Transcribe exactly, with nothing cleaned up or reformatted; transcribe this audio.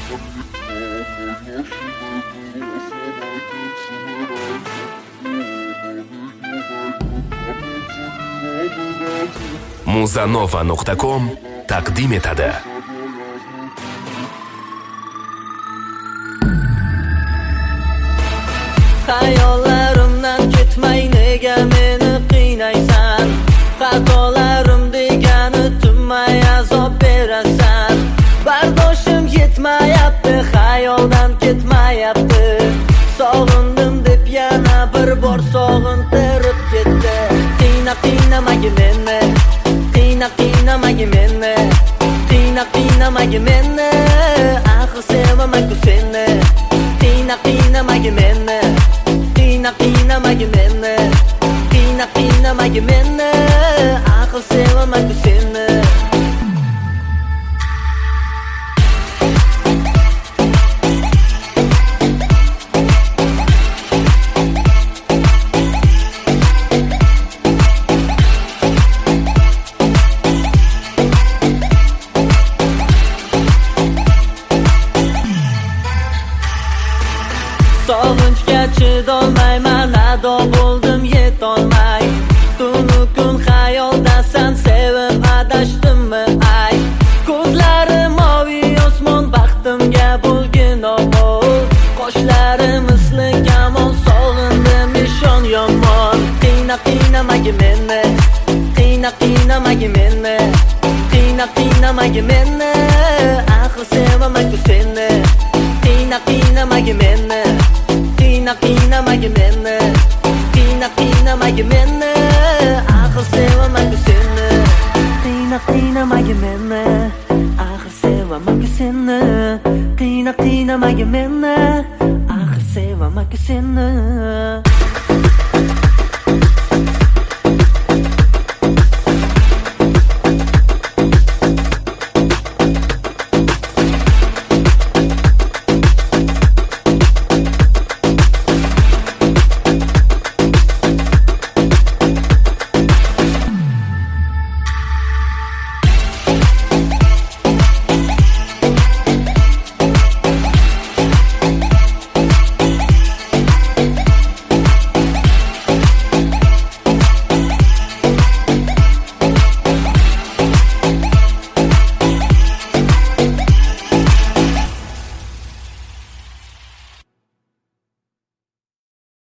muzanova nuqta com taqdim etadi. Hayollarimdan ketmay nega meni qiynaysan? Xatolarim degani tinmay azob berasan. Bardoshim yetmayapti, xayoldan ketmayapti. Sog'indim deb yana bir bor sog'intirib ketdi. Qiyna qiynamagi meni, qiyna qiynamagi meni, qiyna qiynamagi meni, axir sevaman-ku seni. Qiyna qiynamagi meni, qiyna qiynamagi meni, qiyna qiynamagi meni, axir sevaman-ku seni. Sog'inchga chidolmayman, ado bo'ldim yetolmay. Tunu kun xayoldasan, sevim adashdimmi ay? Ko'zlarim moviy osmon, baxtimga bo'lgin obod. Qoshlarim misli kamon, sog'indim ishon yomon. Qiyna qiynamagi meni, qiyna qiynamagi meni, qiyna qiynamagi meni, axir sevaman-ku seni. Qiyna qiynamagi meni, qiyna qiynamagi meni, qiyna qiynamagi meni, axir sevaman-ku seni. Qiyna qiynamagi meni, axir sevaman-ku seni. Qiyna qiynamagi meni, axir sevaman-ku seni.